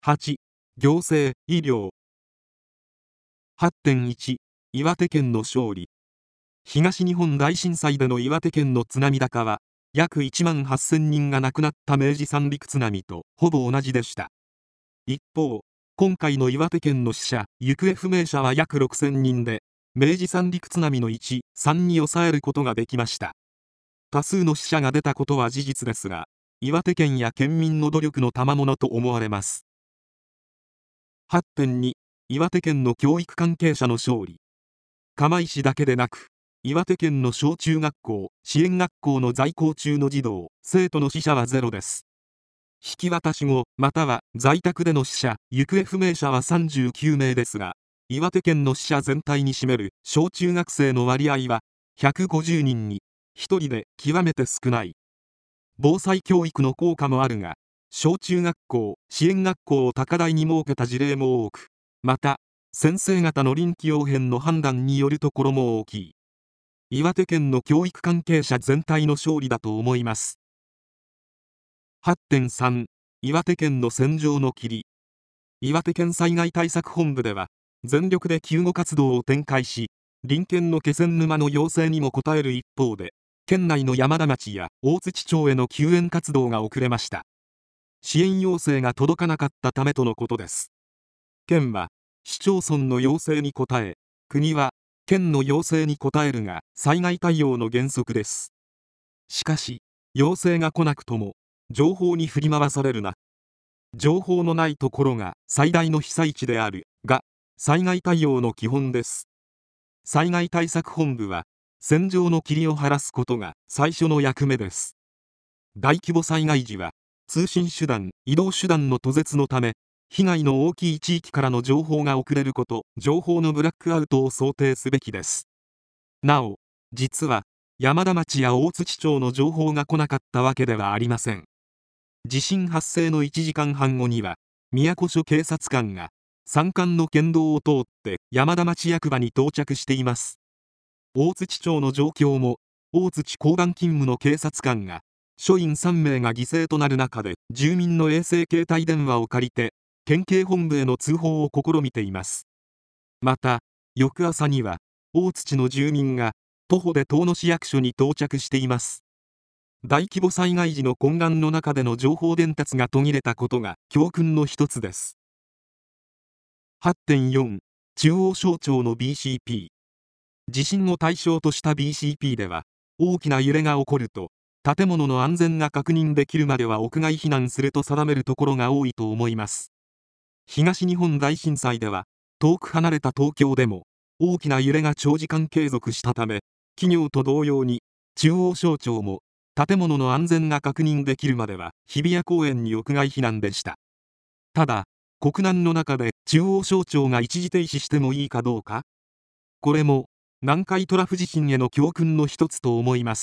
8、行政・医療。8.1 岩手県の勝利。東日本大震災での岩手県の津波高は約1万8000人が亡くなった明治三陸津波とほぼ同じでした。一方、今回の岩手県の死者・行方不明者は約6000人で、明治三陸津波の1、3に抑えることができました。多数の死者が出たことは事実ですが、岩手県や県民の努力の賜物と思われます。8.2 岩手県の教育関係者の勝利。釜石だけでなく、岩手県の小中学校、支援学校の在校中の児童・生徒の死者はゼロです。引き渡し後、または在宅での死者・行方不明者は39名ですが、岩手県の死者全体に占める小中学生の割合は150人に1人で極めて少ない。防災教育の効果もあるが、小中学校、支援学校を高台に設けた事例も多く、また、先生方の臨機応変の判断によるところも大きい。岩手県の教育関係者全体の勝利だと思います。8.3 岩手県の戦場の霧。岩手県災害対策本部では全力で救護活動を展開し、隣県の気仙沼の要請にも応える一方で、県内の山田町や大槌町への救援活動が遅れました。支援要請が届かなかったためとのことです。県は市町村の要請に応え、国は県の要請に応えるが災害対応の原則です。しかし、要請が来なくとも情報に振り回されるな。情報のないところが最大の被災地であるが災害対応の基本です。災害対策本部は戦場の霧を晴らすことが最初の役目です。大規模災害時は通信手段・移動手段の途絶のため、被害の大きい地域からの情報が遅れること、情報のブラックアウトを想定すべきです。なお、実は山田町や大槌町の情報が来なかったわけではありません。地震発生の1時間半後には宮古署警察官が山間の県道を通って山田町役場に到着しています。大槌町の状況も、大槌交番勤務の警察官が署員3名が犠牲となる中で住民の衛星携帯電話を借りて県警本部への通報を試みています。また翌朝には大槌の住民が徒歩で遠野市役所に到着しています。大規模災害時の混乱の中での情報伝達が途切れたことが教訓の一つです。8.4 中央省庁の BCP。 地震を対象とした BCP では、大きな揺れが起こると建物の安全が確認できるまでは屋外避難すると定めるところが多いと思います。東日本大震災では遠く離れた東京でも大きな揺れが長時間継続したため、企業と同様に中央省庁も建物の安全が確認できるまでは日比谷公園に屋外避難でした。ただ、国難の中で中央省庁が一時停止してもいいかどうか、これも南海トラフ地震への教訓の一つと思います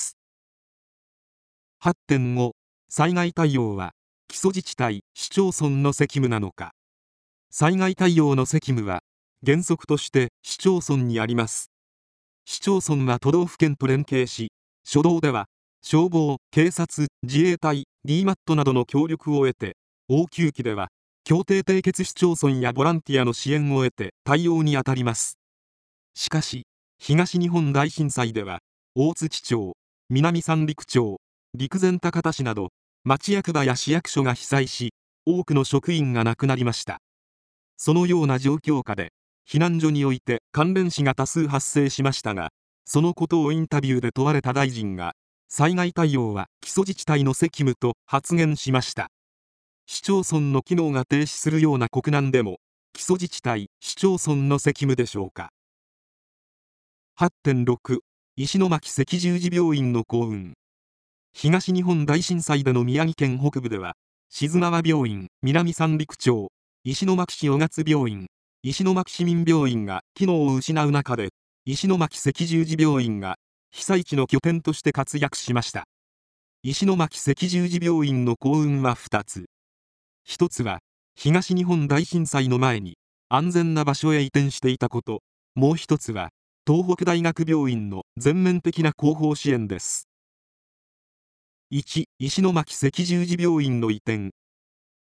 。8.5 災害対応は基礎自治体・市町村の責務なのか。災害対応の責務は原則として市町村にあります。市町村は都道府県と連携し、初動では消防・警察・自衛隊、DMAT などの協力を得て、応急期では協定締結市町村やボランティアの支援を得て対応に当たります。しかし、東日本大震災では大槌町、南三陸町、陸前高田市など町役場や市役所が被災し、多くの職員が亡くなりました。そのような状況下で避難所において関連死が多数発生しましたが、そのことをインタビューで問われた大臣が、災害対応は基礎自治体の責務と発言しました。市町村の機能が停止するような国難でも基礎自治体・市町村の責務でしょうか。8.6 石巻赤十字病院の幸運。東日本大震災での宮城県北部では静川病院、南三陸町、石巻市雄勝病院、石巻市民病院が機能を失う中で、石巻赤十字病院が被災地の拠点として活躍しました。石巻赤十字病院の幸運は2つ。1つは東日本大震災の前に安全な場所へ移転していたこと、もう1つは東北大学病院の全面的な後方支援です。1、石巻赤十字病院の移転。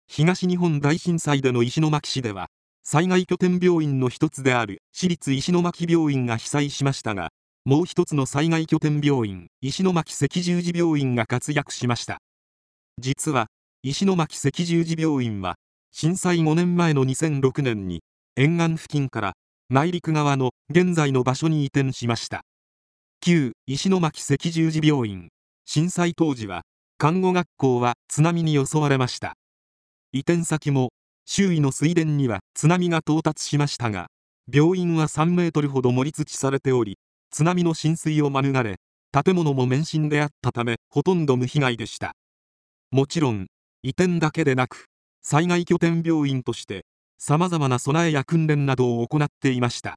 東日本大震災での石巻市では、災害拠点病院の一つである市立石巻病院が被災しましたが、もう一つの災害拠点病院、石巻赤十字病院が活躍しました。実は、石巻赤十字病院は、震災5年前の2006年に、沿岸付近から内陸側の現在の場所に移転しました。旧石巻赤十字病院、震災当時は、看護学校は津波に襲われました。移転先も周囲の水田には津波が到達しましたが、病院は3メートルほど盛り土されており、津波の浸水を免れ、建物も免震であったためほとんど無被害でした。もちろん移転だけでなく、災害拠点病院として様々な備えや訓練などを行っていました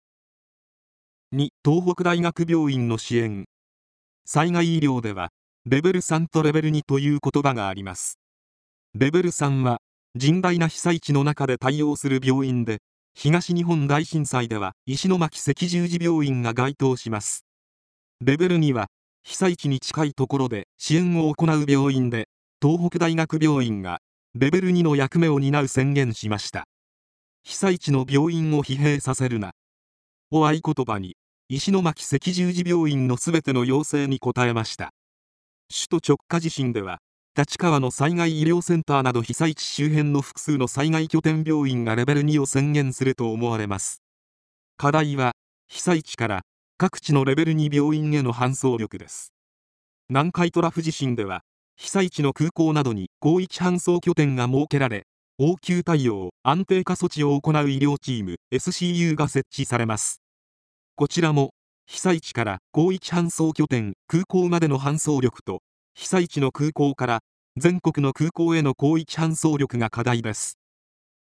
。2、東北大学病院の支援。災害医療ではレベル3とレベル2という言葉があります。レベル3は甚大な被災地の中で対応する病院で、東日本大震災では石巻赤十字病院が該当します。レベル2は被災地に近いところで支援を行う病院で、東北大学病院がレベル2の役目を担う宣言しました。被災地の病院を疲弊させるなを合言葉に、石巻赤十字病院のすべての要請に応えました。首都直下地震では立川の災害医療センターなど被災地周辺の複数の災害拠点病院がレベル2を宣言すると思われます。課題は被災地から各地のレベル2病院への搬送力です。南海トラフ地震では被災地の空港などに広域搬送拠点が設けられ、応急対応安定化措置を行う医療チーム SCU が設置されます。こちらも被災地から広域搬送拠点空港までの搬送力と、被災地の空港から全国の空港への広域搬送力が課題です。